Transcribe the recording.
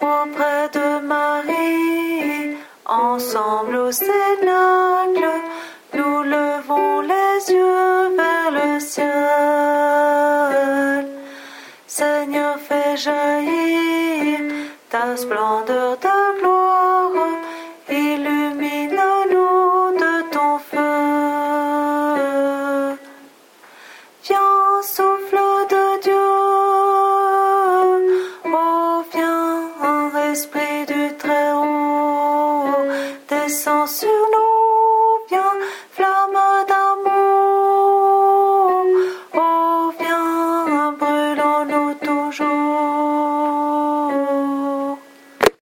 auprès de Marie, ensemble au cénacle, nous levons les yeux vers le ciel. Seigneur, fais jaillir ta splendeur de gloire, illumine-nous de ton feu. Viens, souffle de Dieu, oh viens, Esprit du Très-Haut, descends sur nous, viens, flamme